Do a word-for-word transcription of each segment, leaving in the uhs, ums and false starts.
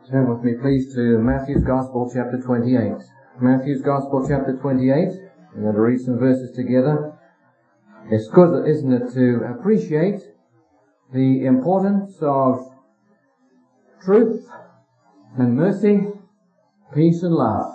Turn with me, please, to Matthew's Gospel, chapter twenty-eight. Matthew's Gospel, chapter twenty-eight. We're going to read some verses together. It's good, isn't it, to appreciate the importance of truth and mercy, peace and love.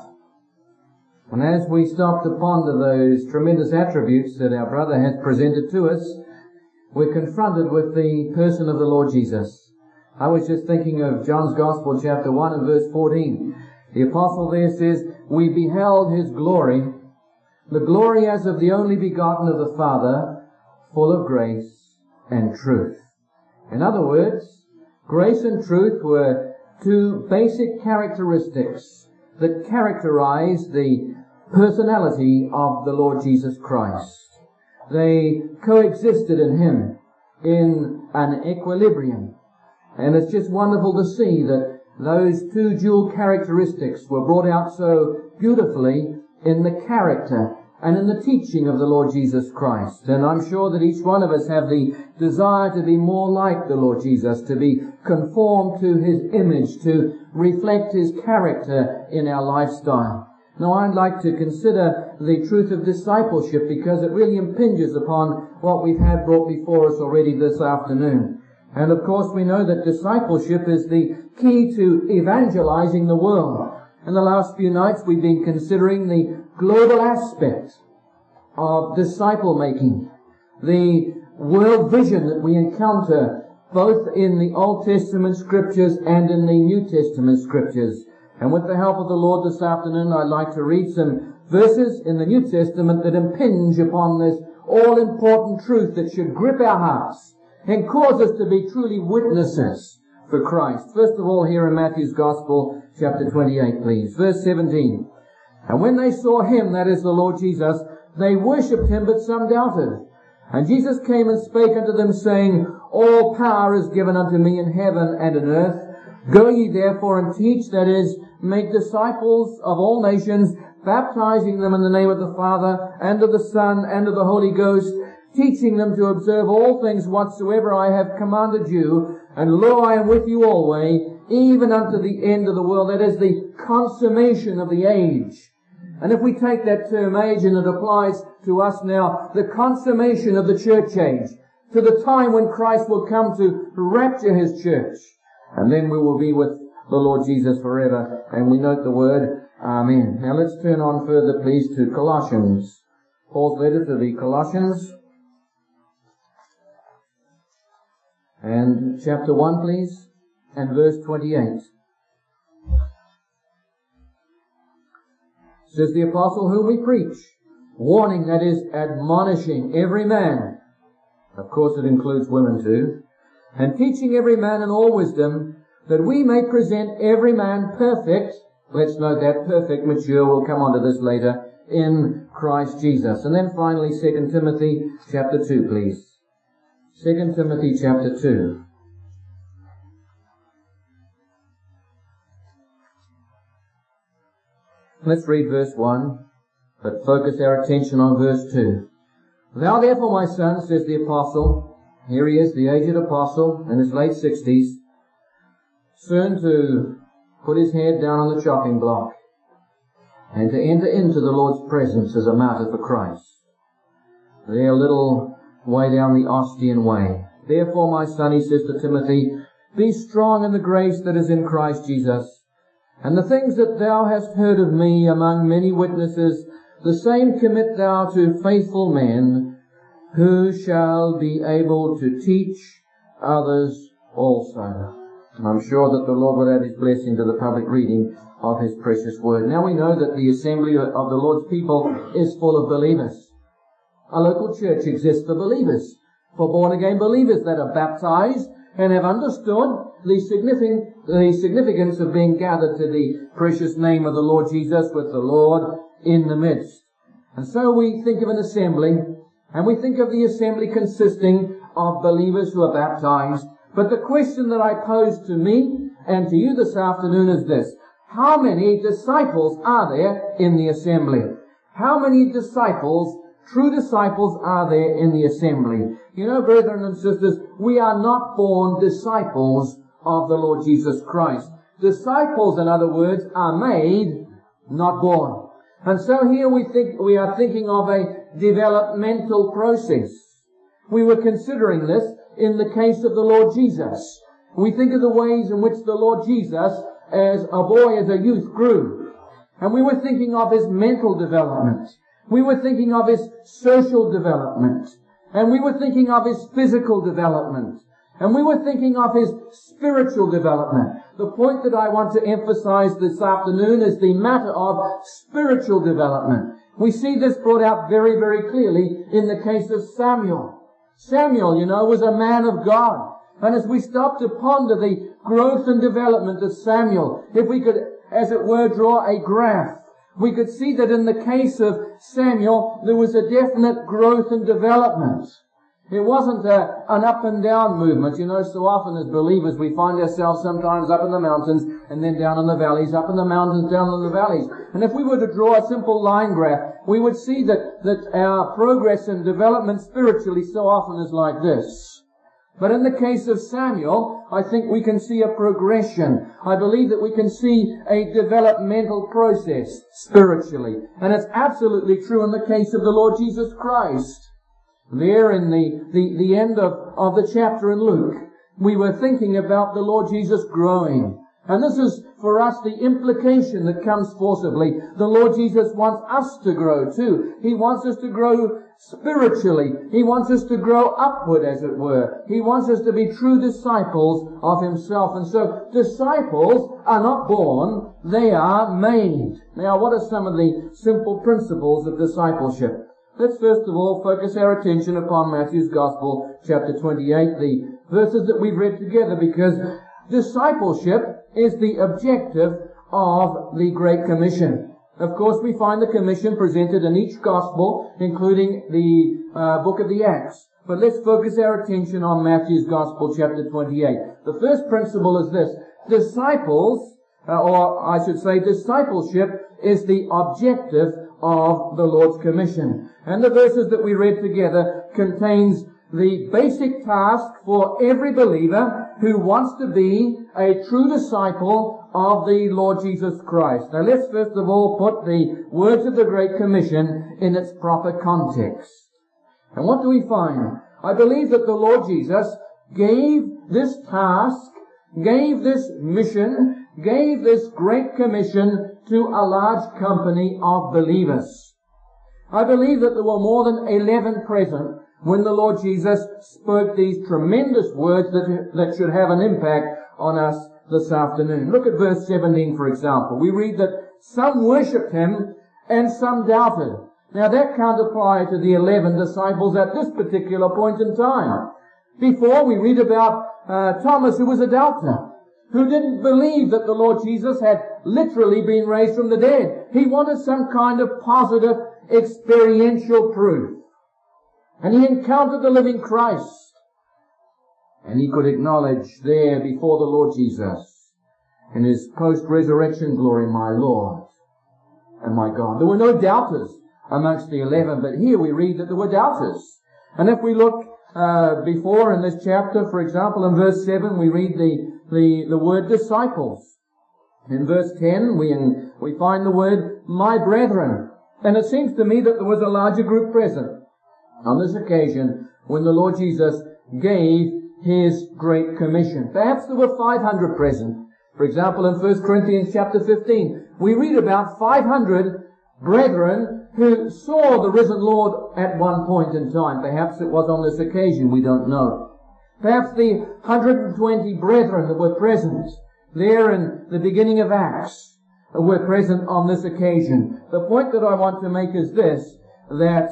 And as we stop to ponder those tremendous attributes that our brother has presented to us, we're confronted with the person of the Lord Jesus. I was just thinking of John's Gospel, chapter one and verse fourteen. The apostle there says, "We beheld His glory, the glory as of the only begotten of the Father, full of grace and truth." In other words, grace and truth were two basic characteristics that characterize the personality of the Lord Jesus Christ. They coexisted in Him in an equilibrium. And it's just wonderful to see that those two dual characteristics were brought out so beautifully in the character and in the teaching of the Lord Jesus Christ. And I'm sure that each one of us have the desire to be more like the Lord Jesus, to be conformed to His image, to reflect His character in our lifestyle. Now, I'd like to consider the truth of discipleship because it really impinges upon what we've had brought before us already this afternoon. And of course we know that discipleship is the key to evangelizing the world. In the last few nights we've been considering the global aspect of disciple making, the world vision that we encounter both in the Old Testament scriptures and in the New Testament scriptures. And with the help of the Lord this afternoon, I'd like to read some verses in the New Testament that impinge upon this all-important truth that should grip our hearts and cause us to be truly witnesses for Christ. First of all, here in Matthew's Gospel, chapter twenty-eight, please. Verse seventeen. "And when they saw Him," that is the Lord Jesus, "they worshipped Him, but some doubted. And Jesus came and spake unto them, saying, All power is given unto me in heaven and in earth. Go ye therefore and teach," that is, make disciples of all nations, baptizing them in the name of the Father, and of the Son, and of the Holy Ghost, teaching them to observe all things whatsoever I have commanded you. And lo, I am with you always, even unto the end of the world. That is the consummation of the age. And if we take that term age and it applies to us now, the consummation of the church age, to the time when Christ will come to rapture His church. And then we will be with the Lord Jesus forever. And we note the word Amen. Now let's turn on further, please, to Colossians. Paul's letter to the Colossians. And chapter one, please, and verse twenty-eight. Says the apostle, "Whom we preach, warning," that is, admonishing every man. Of course it includes women too. "And teaching every man in all wisdom, that we may present every man perfect," let's note that, perfect, mature, we'll come on to this later, "in Christ Jesus." And then finally, Second Timothy chapter two, please. Second Timothy chapter two. Let's read verse one, but focus our attention on verse two. "Thou therefore, my son," says the apostle, here he is, the aged apostle, in his late sixties, soon to put his head down on the chopping block and to enter into the Lord's presence as a martyr for Christ. There a little way down the Ostian way. "Therefore, my son," he says to Timothy, "be strong in the grace that is in Christ Jesus. And the things that thou hast heard of me among many witnesses, the same commit thou to faithful men, who shall be able to teach others also." And I'm sure that the Lord will add His blessing to the public reading of His precious word. Now we know that the assembly of the Lord's people is full of believers. A local church exists for believers, for born-again believers that are baptized and have understood the significant, the significance of being gathered to the precious name of the Lord Jesus with the Lord in the midst. And so we think of an assembly, and we think of the assembly consisting of believers who are baptized. But the question that I pose to me and to you this afternoon is this: how many disciples are there in the assembly? How many disciples True disciples are there in the assembly. You know, brethren and sisters, we are not born disciples of the Lord Jesus Christ. Disciples, in other words, are made, not born. And so here we think, we are thinking of a developmental process. We were considering this in the case of the Lord Jesus. We think of the ways in which the Lord Jesus, as a boy, as a youth, grew. And we were thinking of his mental development. We were thinking of his social development. And we were thinking of his physical development. And we were thinking of his spiritual development. The point that I want to emphasize this afternoon is the matter of spiritual development. We see this brought out very, very clearly in the case of Samuel. Samuel, you know, was a man of God. And as we stop to ponder the growth and development of Samuel, if we could, as it were, draw a graph, we could see that in the case of Samuel, there was a definite growth and development. It wasn't a, an up and down movement. You know, so often as believers we find ourselves sometimes up in the mountains and then down in the valleys, up in the mountains, down in the valleys. And if we were to draw a simple line graph, we would see that, that our progress and development spiritually so often is like this. But in the case of Samuel, I think we can see a progression. I believe that we can see a developmental process spiritually. And it's absolutely true in the case of the Lord Jesus Christ. There in the, the, the end of, of the chapter in Luke, we were thinking about the Lord Jesus growing. And this is for us the implication that comes forcibly. The Lord Jesus wants us to grow too. He wants us to grow spiritually. He wants us to grow upward, as it were. He wants us to be true disciples of Himself. And so disciples are not born, they are made. Now, what are some of the simple principles of discipleship? Let's first of all focus our attention upon Matthew's Gospel, chapter twenty-eight, the verses that we've read together, because discipleship is the objective of the Great Commission. Of course, we find the commission presented in each Gospel, including the uh, book of the Acts. But let's focus our attention on Matthew's Gospel, chapter twenty-eight. The first principle is this: disciples, uh, or I should say discipleship, is the objective of the Lord's commission. And the verses that we read together contains the basic task for every believer who wants to be a true disciple of the Lord Jesus Christ. Now let's first of all put the words of the Great Commission in its proper context. And what do we find? I believe that the Lord Jesus gave this task, gave this mission, gave this Great Commission to a large company of believers. I believe that there were more than eleven present when the Lord Jesus spoke these tremendous words that, that should have an impact on us this afternoon. Look at verse seventeen, for example. We read that some worshipped Him and some doubted. Now that can't apply to the eleven disciples at this particular point in time. Before, we read about uh, Thomas, who was a doubter, who didn't believe that the Lord Jesus had literally been raised from the dead. He wanted some kind of positive experiential proof. And he encountered the living Christ. And he could acknowledge there before the Lord Jesus in His post-resurrection glory, my Lord and my God. There were no doubters amongst the eleven, but here we read that there were doubters. And if we look uh, before in this chapter, for example, in verse seven, we read the, the, the word disciples. In verse ten, we, in, we find the word my brethren. And it seems to me that there was a larger group present on this occasion when the Lord Jesus gave His Great Commission. Perhaps there were five hundred present. For example, in First Corinthians chapter fifteen, we read about five hundred brethren who saw the risen Lord at one point in time. Perhaps it was on this occasion, we don't know. Perhaps the one hundred twenty brethren that were present there in the beginning of Acts were present on this occasion. The point that I want to make is this, that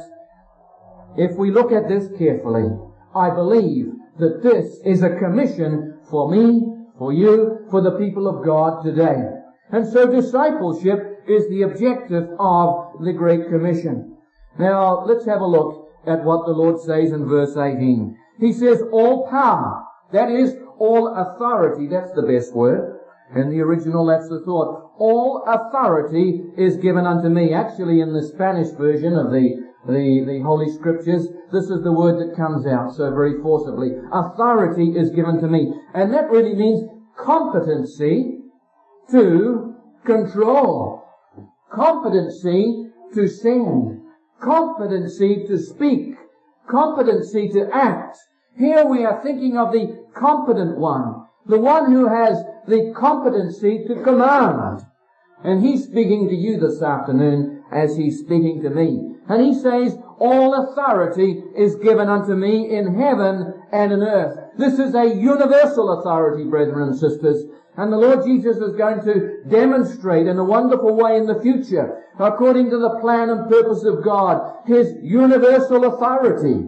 if we look at this carefully, I believe that this is a commission for me, for you, for the people of God today. And so discipleship is the objective of the Great Commission. Now, let's have a look at what the Lord says in verse eighteen. He says, all power, that is, all authority, that's the best word. In the original, that's the thought. All authority is given unto me. Actually, in the Spanish version of the, the, the Holy Scriptures, this is the word that comes out so very forcibly. Authority is given to me. And that really means competency to control, competency to send, competency to speak, competency to act. Here we are thinking of the competent one, the one who has the competency to command. And he's speaking to you this afternoon as he's speaking to me. And he says, all authority is given unto me in heaven and in earth. This is a universal authority, brethren and sisters. And the Lord Jesus is going to demonstrate in a wonderful way in the future, according to the plan and purpose of God, His universal authority.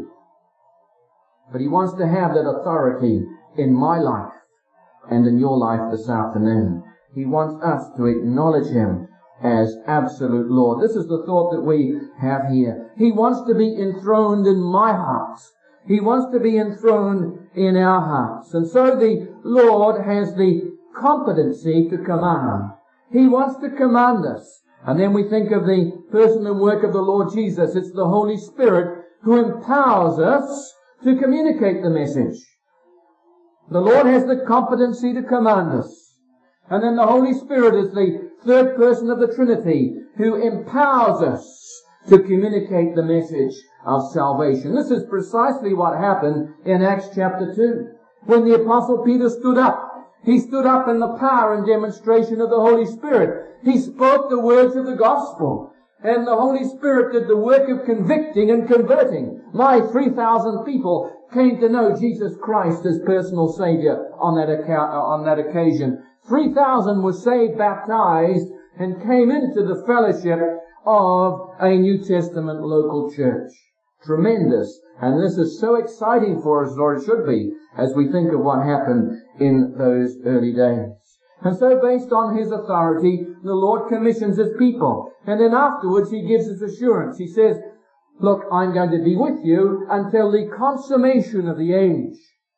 But He wants to have that authority in my life and in your life this afternoon. He wants us to acknowledge Him as absolute Lord. This is the thought that we have here. He wants to be enthroned in my heart. He wants to be enthroned in our hearts. And so the Lord has the competency to command. He wants to command us. And then we think of the person and work of the Lord Jesus. It's the Holy Spirit who empowers us to communicate the message. The Lord has the competency to command us. And then the Holy Spirit is the third person of the Trinity who empowers us to communicate the message of salvation. This is precisely what happened in Acts chapter two. When the Apostle Peter stood up, he stood up in the power and demonstration of the Holy Spirit. He spoke the words of the gospel. And the Holy Spirit did the work of convicting and converting. My three thousand people came to know Jesus Christ as personal Savior on that, account, on that occasion. three thousand were saved, baptized, and came into the fellowship of a New Testament local church. Tremendous. And this is so exciting for us, or it should be, as we think of what happened in those early days. And so based on His authority, the Lord commissions His people. And then afterwards He gives us assurance. He says, look, I'm going to be with you until the consummation of the age.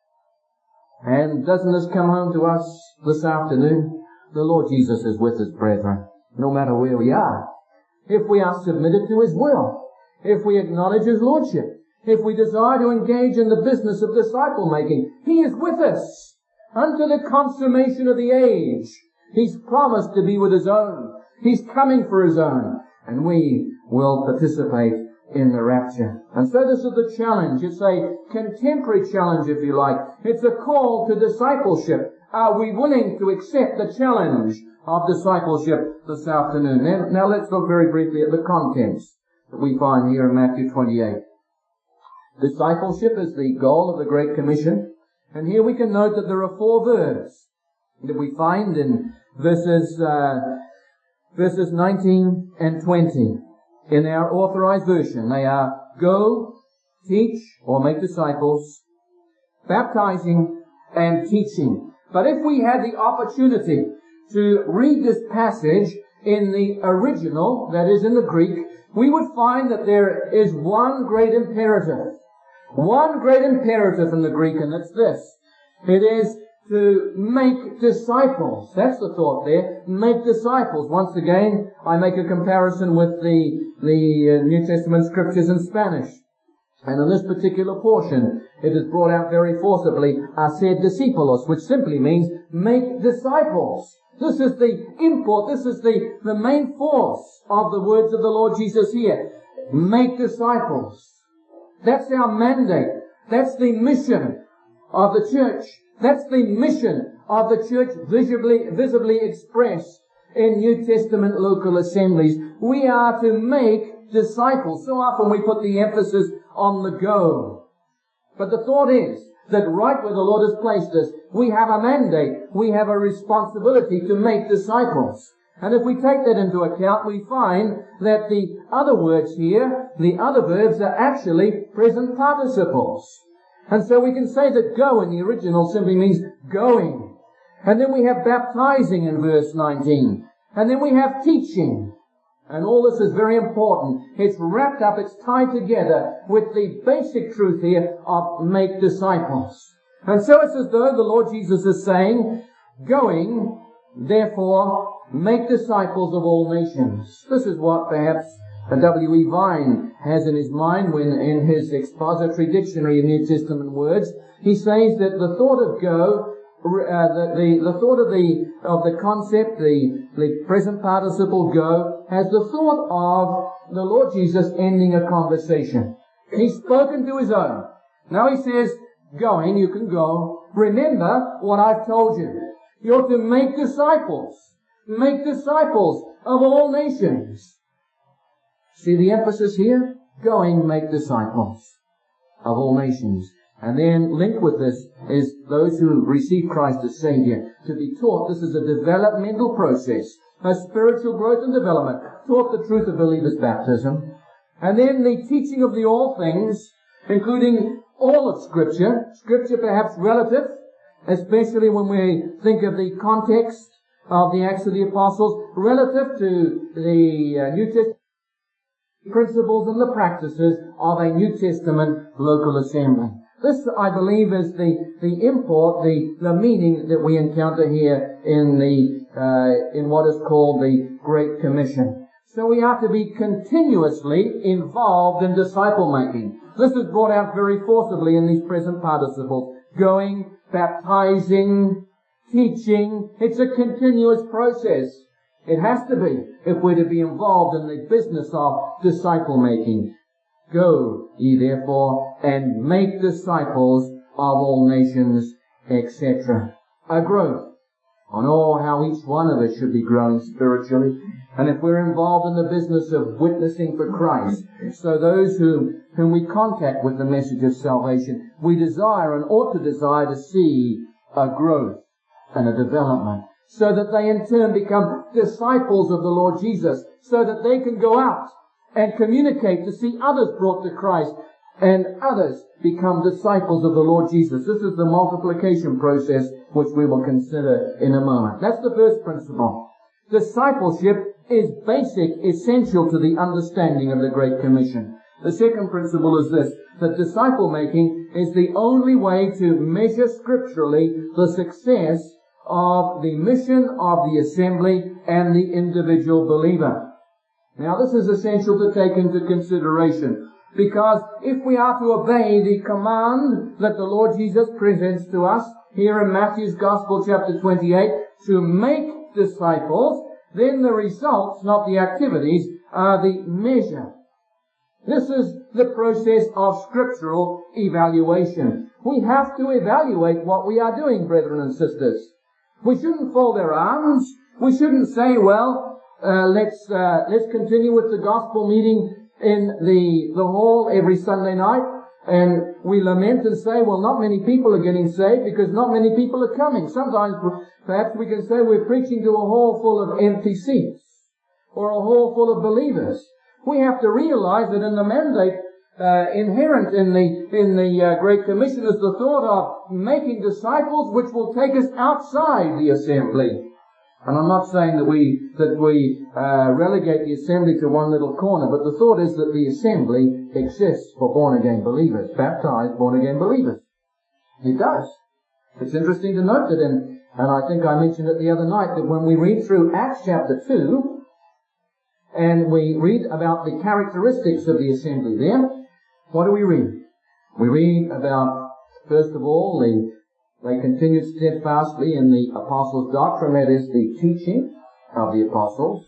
And doesn't this come home to us this afternoon? The Lord Jesus is with us, brethren, no matter where we are. If we are submitted to His will, if we acknowledge His Lordship, if we desire to engage in the business of disciple making, He is with us unto the consummation of the age. He's promised to be with His own. He's coming for His own. And we will participate in the rapture. And so this is the challenge. It's a contemporary challenge, if you like. It's a call to discipleship. Are we willing to accept the challenge of discipleship this afternoon? Now, now let's look very briefly at the contents that we find here in Matthew twenty-eight. Discipleship is the goal of the Great Commission. And here we can note that there are four verbs that we find in verses, uh, verses nineteen and twenty. In our authorized version, they are go, teach, or make disciples, baptizing, and teaching. But if we had the opportunity to read this passage in the original, that is in the Greek, we would find that there is one great imperative. One great imperative in the Greek, and it's this. It is to make disciples. That's the thought there. Make disciples. Once again, I make a comparison with the, the uh, New Testament scriptures in Spanish. And in this particular portion, it is brought out very forcibly, hacer discípulos, which simply means make disciples. This is the import, this is the, the main force of the words of the Lord Jesus here. Make disciples. That's our mandate. That's the mission of the church. That's the mission of the church visibly, visibly expressed in New Testament local assemblies. We are to make disciples. So often we put the emphasis on the go. But the thought is that right where the Lord has placed us, we have a mandate, we have a responsibility to make disciples. And if we take that into account, we find that the other words here, the other verbs, are actually present participles. And so we can say that go in the original simply means going. And then we have baptizing in verse nineteen. And then we have teaching. And all this is very important. It's wrapped up, it's tied together with the basic truth here of make disciples. And so it's as though the Lord Jesus is saying, going, therefore, make disciples of all nations. This is what perhaps W E Vine has in his mind when in his expository dictionary of New Testament words, he says that the thought of go uh, the, the, the thought of the, of the concept, the, the present participle go, has the thought of the Lord Jesus ending a conversation. He's spoken to his own. Now he says, going, you can go. Remember what I've told you. You're to make disciples. Make disciples of all nations. See the emphasis here? Going, make disciples of all nations. And then linked with this is those who receive Christ as Savior to be taught. This is a developmental process, a spiritual growth and development. Taught the truth of believers' baptism. And then the teaching of the all things, including all of Scripture. Scripture perhaps relative, especially when we think of the context of the Acts of the Apostles, relative to the uh, New Testament principles and the practices of a New Testament local assembly. This, I believe, is the, the import, the, the meaning that we encounter here in the, uh, in what is called the Great Commission. So we are to be continuously involved in disciple making. This is brought out very forcibly in these present participles. Going, baptizing, teaching. It's a continuous process. It has to be if we're to be involved in the business of disciple making. Go ye therefore and make disciples of all nations, et cetera. A growth on all how each one of us should be growing spiritually. And if we're involved in the business of witnessing for Christ, so those who, whom we contact with the message of salvation, we desire and ought to desire to see a growth and a development, so that they in turn become disciples of the Lord Jesus, so that they can go out and communicate to see others brought to Christ and others become disciples of the Lord Jesus. This is the multiplication process which we will consider in a moment. That's the first principle. Discipleship is basic, essential to the understanding of the Great Commission. The second principle is this, that disciple making is the only way to measure scripturally the success of the mission of the assembly and the individual believer. Now this is essential to take into consideration, because if we are to obey the command that the Lord Jesus presents to us here in Matthew's Gospel chapter twenty-eight, to make disciples, then the results, not the activities, are the measure. This is the process of scriptural evaluation. We have to evaluate what we are doing, brethren and sisters. We shouldn't fold our arms. We shouldn't say, well, uh, let's uh, let's continue with the gospel meeting in the the hall every Sunday night, and we lament and say, well, not many people are getting saved because not many people are coming. Sometimes perhaps we can say we're preaching to a hall full of empty seats or a hall full of believers. We have to realize that in the mandate uh, inherent in the in the uh, Great Commission is the thought of making disciples which will take us outside the assembly. And I'm not saying that we that we uh, relegate the assembly to one little corner, but the thought is that the assembly exists for born-again believers, baptized born-again believers. It does. It's interesting to note that, in, and I think I mentioned it the other night, that when we read through Acts chapter two, and we read about the characteristics of the assembly there, what do we read? We read about, first of all, the they continued steadfastly in the apostles' doctrine, that is, the teaching of the apostles,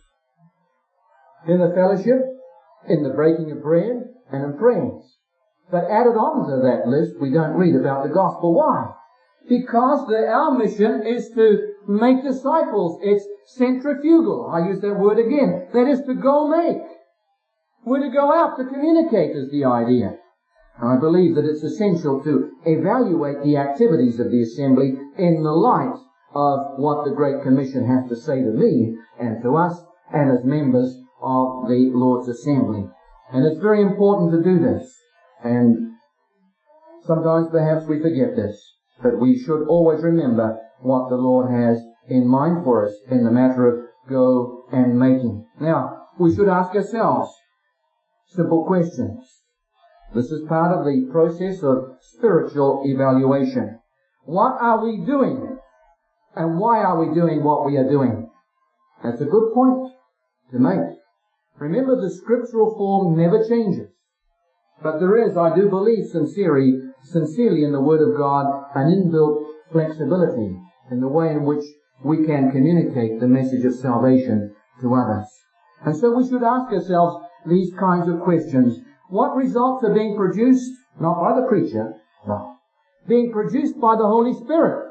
in the fellowship, in the breaking of bread, and in prayers. But added on to that list, we don't read about the gospel. Why? Because the, our mission is to make disciples. It's centrifugal. I use that word again. That is to go make. We're to go out to communicate is the idea. I believe that it's essential to evaluate the activities of the assembly in the light of what the Great Commission has to say to me and to us and as members of the Lord's assembly. And it's very important to do this. And sometimes perhaps we forget this, but we should always remember what the Lord has in mind for us in the matter of go and making. Now, we should ask ourselves simple questions. This is part of the process of spiritual evaluation. What are we doing? And why are we doing what we are doing? That's a good point to make. Remember, the scriptural form never changes. But there is, I do believe sincerely, sincerely in the Word of God, an inbuilt flexibility. in the way in which we can communicate the message of salvation to others. And so we should ask ourselves these kinds of questions. What results are being produced? Not by the preacher, no. Being produced by the Holy Spirit.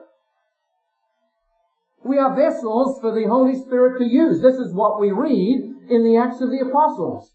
We are vessels for the Holy Spirit to use. This is what we read in the Acts of the Apostles.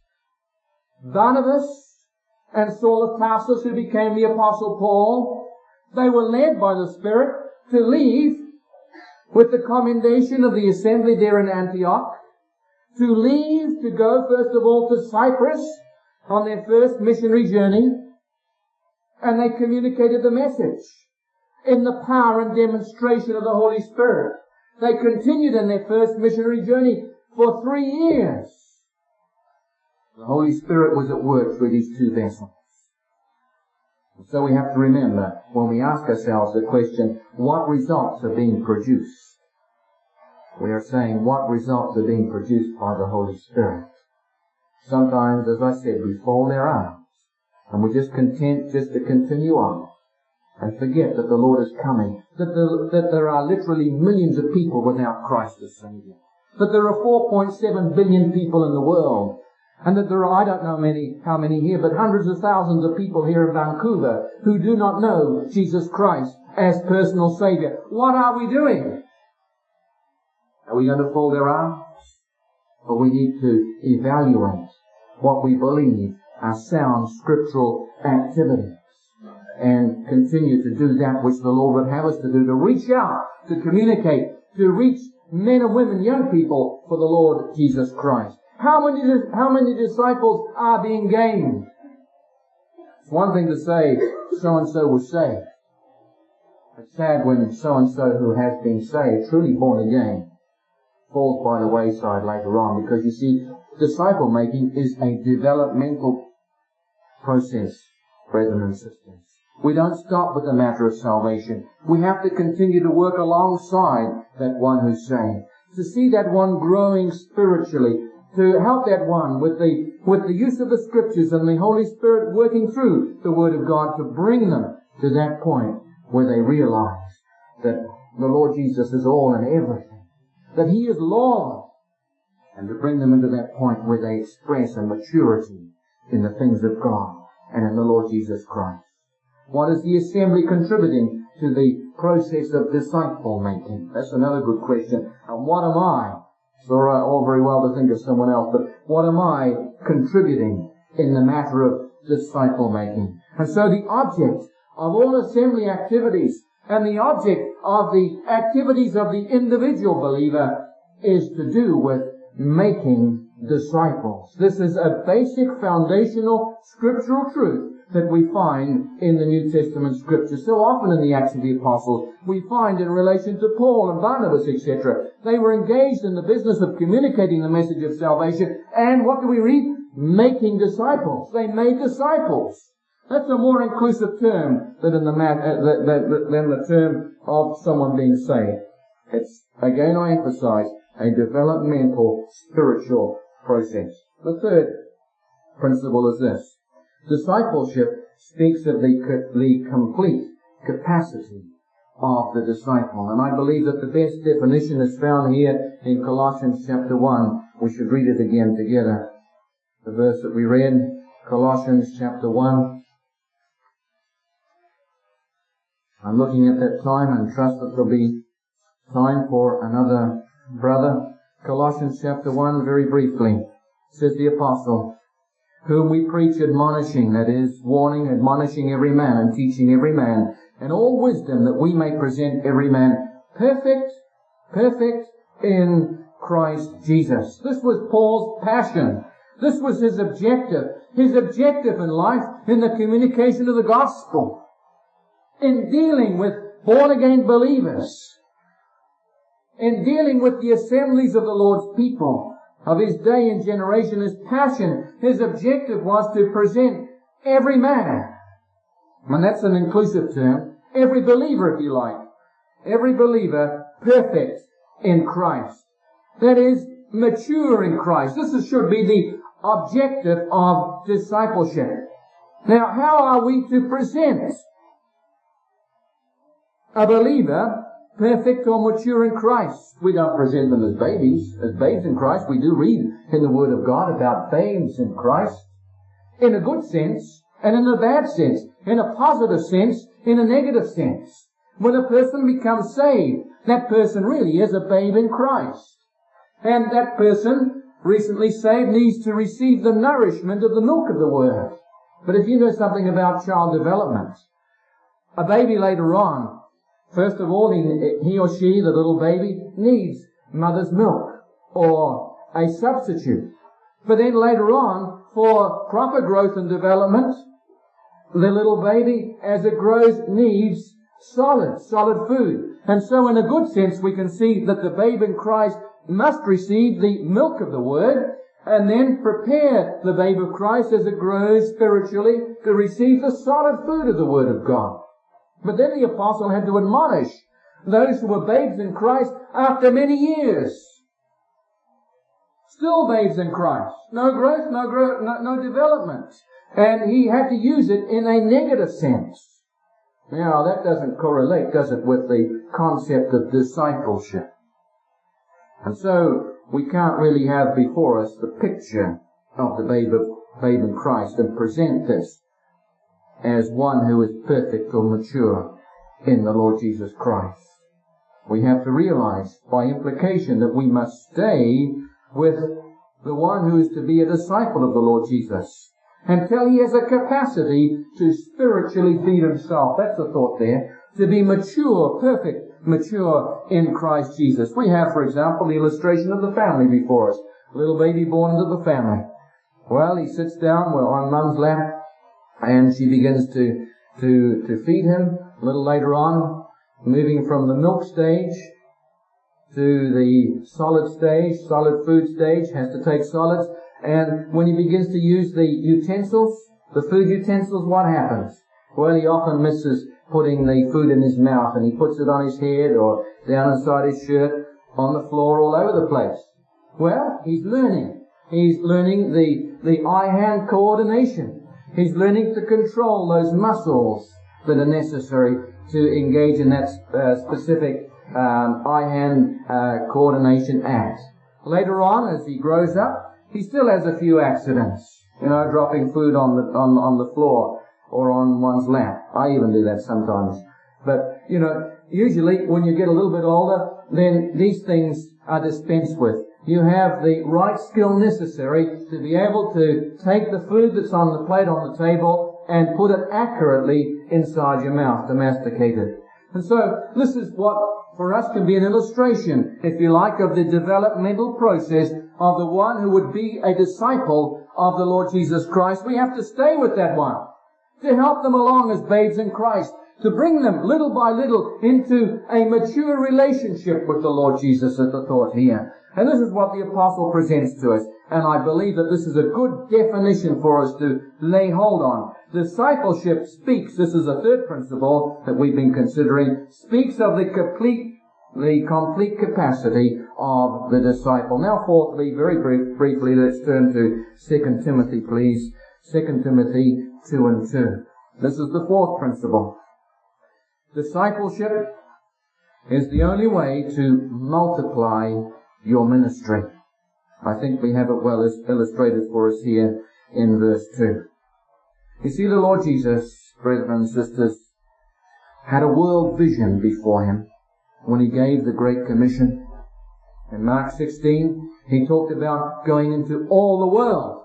Barnabas and Saul of Tarsus, who became the Apostle Paul, they were led by the Spirit to leave with the commendation of the assembly there in Antioch, to leave to go first of all to Cyprus on their first missionary journey, and they communicated the message in the power and demonstration of the Holy Spirit. They continued in their first missionary journey for three years. The Holy Spirit was at work through these two vessels. And so we have to remember, when we ask ourselves the question, what results are being produced? We are saying, what results are being produced by the Holy Spirit? Sometimes, as I said, we fold our arms, and we're just content just to continue on, and forget that the Lord is coming, that, the, that there are literally millions of people without Christ as Savior, that there are four point seven billion people in the world, and that there are, I don't know many, how many here, but hundreds of thousands of people here in Vancouver who do not know Jesus Christ as personal Savior. What are we doing? Are we going to fold our arms? Or we need to evaluate what we believe are sound scriptural activities and continue to do that which the Lord would have us to do, to reach out, to communicate, to reach men and women, young people for the Lord Jesus Christ. How many, how many disciples are being gained? It's one thing to say, so-and-so was saved. It's sad when so-and-so who has been saved, truly born again, falls by the wayside later on, because you see, disciple making is a developmental process, brethren and sisters. We don't stop with the matter of salvation. We have to continue to work alongside that one who's saved, to see that one growing spiritually, to help that one with the with the use of the Scriptures and the Holy Spirit working through the Word of God to bring them to that point where they realize that the Lord Jesus is all and everything, that He is Lord, and to bring them into that point where they express a maturity in the things of God and in the Lord Jesus Christ. What is the assembly contributing to the process of disciple making? That's another good question. And what am I? It's all right, all very well to think of someone else, but what am I contributing in the matter of disciple making? And so the object of all assembly activities and the object of the activities of the individual believer is to do with making disciples. This is a basic foundational scriptural truth that we find in the New Testament Scripture. So often in the Acts of the Apostles, we find in relation to Paul and Barnabas, et cetera, they were engaged in the business of communicating the message of salvation, and what do we read? Making disciples. They made disciples. That's a more inclusive term than in the mat, uh, than the term of someone being saved. It's, again I emphasize, a developmental spiritual process. The third principle is this. Discipleship speaks of the, the complete capacity of the disciple. And I believe that the best definition is found here in Colossians chapter one. We should read it again together. The verse that we read, Colossians chapter one. I'm looking at that time and trust that there'll be time for another brother. Colossians chapter one, very briefly, says the apostle, whom we preach admonishing, that is, warning, admonishing every man and teaching every man, and all wisdom, that we may present every man perfect, perfect in Christ Jesus. This was Paul's passion. This was his objective. His objective in life, in the communication of the gospel, in dealing with born-again believers, in dealing with the assemblies of the Lord's people of his day and generation. His passion, his objective was to present every man. And that's an inclusive term. Every believer, if you like. Every believer perfect in Christ. That is, mature in Christ. This is, should be the objective of discipleship. Now, how are we to present a believer perfect or mature in Christ. We don't present them as babies, as babes in Christ. We do read in the Word of God about babes in Christ, in a good sense and in a bad sense, in a positive sense, in a negative sense. When a person becomes saved, that person really is a babe in Christ. And that person, recently saved, needs to receive the nourishment of the milk of the Word. But if you know something about child development, a baby later on, first of all, he, he or she, the little baby, needs mother's milk or a substitute. But then later on, for proper growth and development, the little baby, as it grows, needs solid, solid food. And so in a good sense, we can see that the babe in Christ must receive the milk of the Word, and then prepare the babe of Christ as it grows spiritually to receive the solid food of the Word of God. But then the apostle had to admonish those who were babes in Christ after many years. Still babes in Christ. No growth, no growth, no, no development. And he had to use it in a negative sense. Now, that doesn't correlate, does it, with the concept of discipleship? And so, we can't really have before us the picture of the babe, of, babe in Christ and present this as one who is perfect or mature in the Lord Jesus Christ. We have to realize, by implication, that we must stay with the one who is to be a disciple of the Lord Jesus until he has a capacity to spiritually feed himself. That's the thought there. To be mature, perfect, mature in Christ Jesus. We have, for example, the illustration of the family before us. A little baby born into the family. Well, he sits down well, on mum's lap, and she begins to, to, to feed him. A little later on, moving from the milk stage to the solid stage, solid food stage, has to take solids. And when he begins to use the utensils, the food utensils, what happens? Well, he often misses putting the food in his mouth, and he puts it on his head or down inside his shirt, on the floor, all over the place. Well, he's learning. He's learning the, the eye-hand coordination. He's learning to control those muscles that are necessary to engage in that uh, specific um, eye-hand uh, coordination act. Later on, as he grows up, he still has a few accidents, you know, dropping food on the on on the floor or on one's lap. I even do that sometimes. But, you know, usually when you get a little bit older, then these things are dispensed with. You have the right skill necessary to be able to take the food that's on the plate on the table and put it accurately inside your mouth to masticate it. And so this is what for us can be an illustration, if you like, of the developmental process of the one who would be a disciple of the Lord Jesus Christ. We have to stay with that one to help them along as babes in Christ, to bring them little by little into a mature relationship with the Lord Jesus at the thought here. And this is what the apostle presents to us. And I believe that this is a good definition for us to lay hold on. Discipleship speaks, this is a third principle that we've been considering, speaks of the complete, the complete capacity of the disciple. Now, fourthly, very brief, briefly, let's turn to Second Timothy, please. Second Timothy two and two. This is the fourth principle. Discipleship is the only way to multiply your ministry. I think we have it well illustrated for us here in verse two. You see, the Lord Jesus, brethren and sisters, had a world vision before him when he gave the Great Commission. In Mark sixteen, he talked about going into all the world.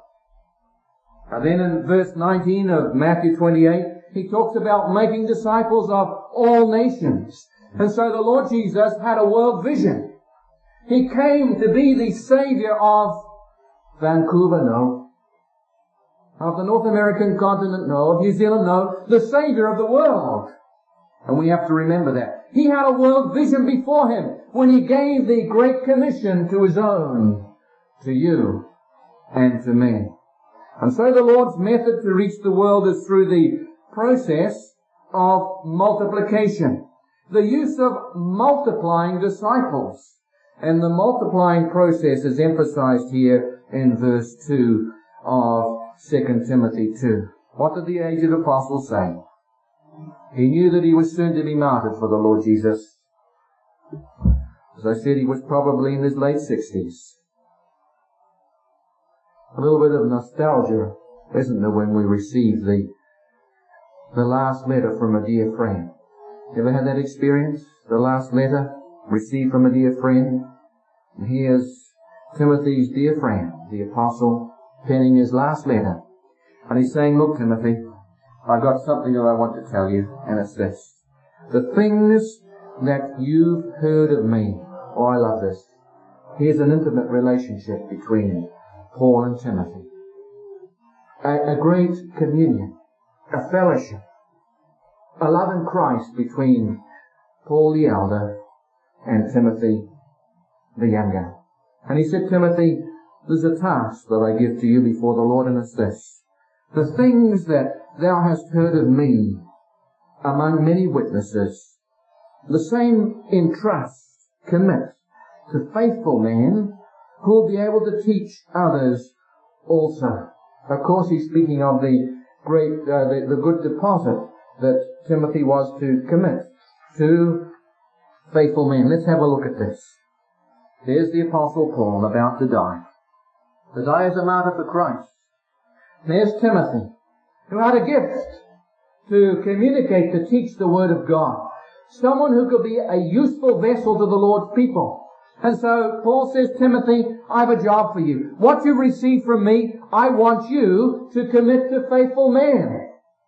And then in verse nineteen of Matthew twenty-eight, he talks about making disciples of all nations. And so the Lord Jesus had a world vision. He came to be the Savior of Vancouver, no. Of the North American continent, no. Of New Zealand, no. The Savior of the world. And we have to remember that. He had a world vision before him when he gave the Great Commission to his own, to you and to me. And so the Lord's method to reach the world is through the process of multiplication. The use of multiplying disciples. And the multiplying process is emphasized here in verse two of Second Timothy two. What did the aged apostle say? He knew that he was soon to be martyred for the Lord Jesus. As I said, he was probably in his late sixties. A little bit of nostalgia, isn't there, when we receive the the last letter from a dear friend? You ever had that experience? The last letter received from a dear friend? And here's Timothy's dear friend, the apostle, penning his last letter. And he's saying, look, Timothy, I've got something that I want to tell you, and it's this. The things that you've heard of me. Oh, I love this. Here's an intimate relationship between Paul and Timothy. A, a great communion, a fellowship, a love in Christ between Paul the elder and Timothy the younger. And he said, Timothy, there's a task that I give to you before the Lord, and it's this. The things that thou hast heard of me among many witnesses, the same entrust, commit to faithful men who will be able to teach others also. Of course, he's speaking of the great, uh, the, the good deposit that Timothy was to commit to faithful men. Let's have a look at this. There's the Apostle Paul about to die. To die as a martyr for Christ. There's Timothy, who had a gift to communicate, to teach the Word of God. Someone who could be a useful vessel to the Lord's people. And so Paul says, Timothy, I have a job for you. What you receive from me, I want you to commit to faithful men.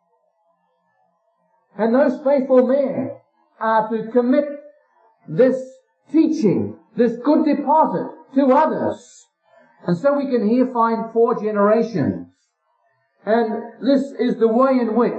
And those faithful men are to commit this teaching, this good deposit to others. And so we can here find four generations. And this is the way in which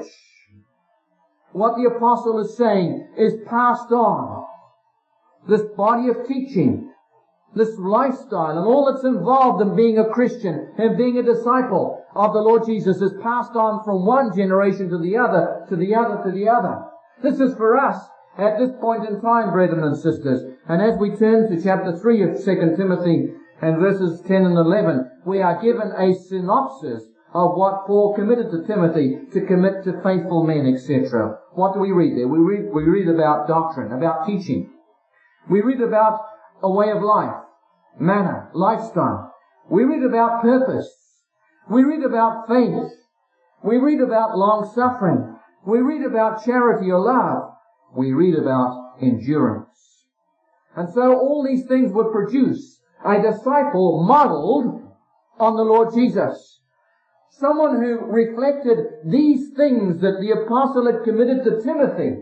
what the apostle is saying is passed on. This body of teaching, this lifestyle, and all that's involved in being a Christian and being a disciple of the Lord Jesus is passed on from one generation to the other, to the other, to the other. This is for us at this point in time, brethren and sisters. And as we turn to chapter three of Second Timothy and verses ten and eleven, we are given a synopsis of what Paul committed to Timothy to commit to faithful men, et cetera. What do we read there? We read, we read about doctrine, about teaching. We read about a way of life, manner, lifestyle. We read about purpose. We read about faith. We read about long-suffering. We read about charity or love. We read about endurance. And so all these things would produce a disciple modeled on the Lord Jesus. Someone who reflected these things that the apostle had committed to Timothy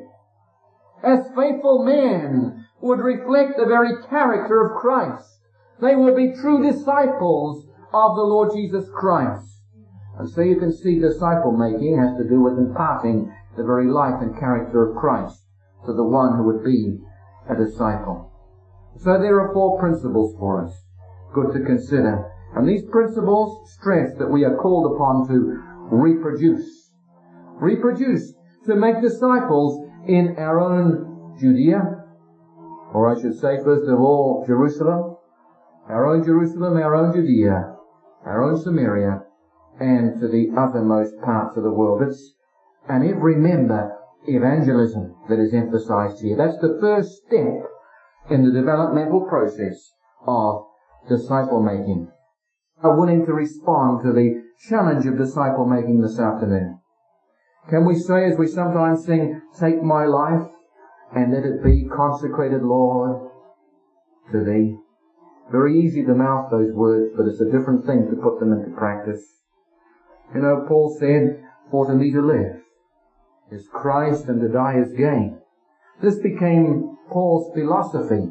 as faithful men would reflect the very character of Christ. They will be true disciples of the Lord Jesus Christ. And so you can see disciple making has to do with imparting the very life and character of Christ to the one who would be a disciple. So there are four principles for us, good to consider. And these principles stress that we are called upon to reproduce. Reproduce, to make disciples in our own Judea, or I should say first of all Jerusalem, our own Jerusalem, our own Judea, our own Samaria, and to the uttermost parts of the world. It's an every member evangelism that is emphasized here. That's the first step in the developmental process of disciple making. Are willing to respond to the challenge of disciple making this afternoon. Can we say, as we sometimes sing, take my life and let it be consecrated, Lord, to Thee? Very easy to mouth those words, but it's a different thing to put them into practice. You know, Paul said, for to me to live is Christ and to die is gain. This became Paul's philosophy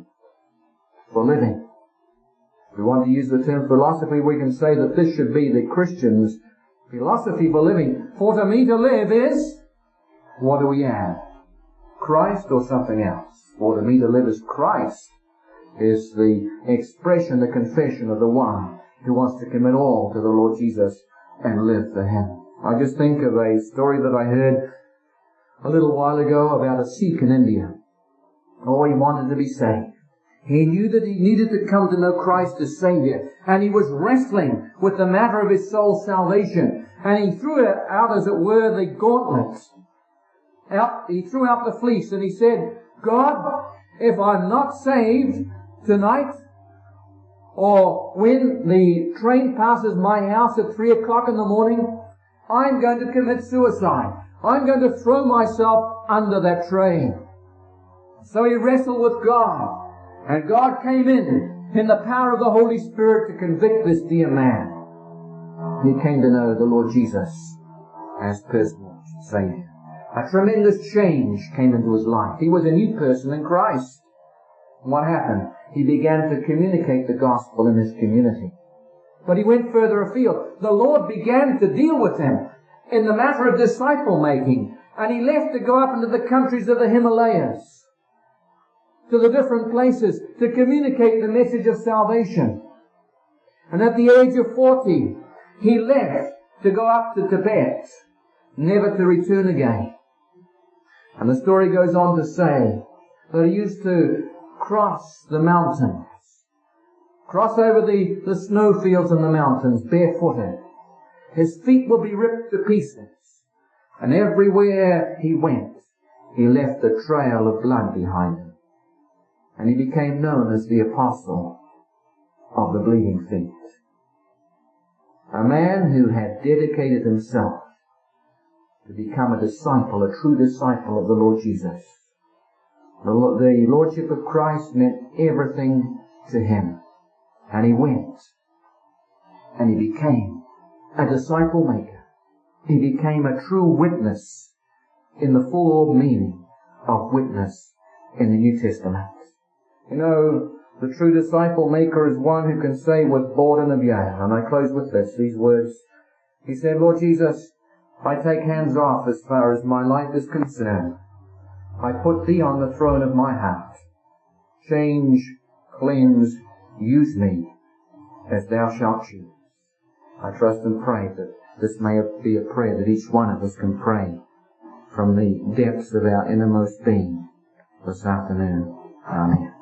for living. If we want to use the term philosophy, we can say that this should be the Christian's philosophy for living. For to me to live is, what do we add? Christ or something else? For to me to live is Christ, is the expression, the confession of the one who wants to commit all to the Lord Jesus and live for Him. I just think of a story that I heard a little while ago about a Sikh in India. Oh, he wanted to be saved. He knew that he needed to come to know Christ as Savior, and he was wrestling with the matter of his soul's salvation. And he threw it out, as it were, the gauntlet. Out, he threw out the fleece, and he said, God, If I'm not saved tonight, or when the train passes my house at three o'clock in the morning, I'm going to commit suicide. I'm going to throw myself under that train. So he wrestled with God, and God came in, in the power of the Holy Spirit, to convict this dear man. He came to know the Lord Jesus as personal Savior. A tremendous change came into his life. He was a new person in Christ. What happened? He began to communicate the gospel in his community. But he went further afield. The Lord began to deal with him in the matter of disciple making. And he left to go up into the countries of the Himalayas, to the different places, to communicate the message of salvation. And at the age of forty, he left to go up to Tibet, never to return again. And the story goes on to say that he used to cross the mountains, cross over the, the snowfields and the mountains barefooted. His feet would be ripped to pieces. And everywhere he went, he left a trail of blood behind him. And he became known as the apostle of the bleeding feet. A man who had dedicated himself to become a disciple, a true disciple of the Lord Jesus. The, the Lordship of Christ meant everything to him. And he went, and he became a disciple maker. He became a true witness in the full meaning of witness in the New Testament. You know, the true disciple maker is one who can say with Borden of Yale, and I close with this, these words. He said, Lord Jesus, I take hands off as far as my life is concerned. I put Thee on the throne of my heart. Change, cleanse, use me as Thou shalt choose. I trust and pray that this may be a prayer that each one of us can pray from the depths of our innermost being this afternoon. Amen.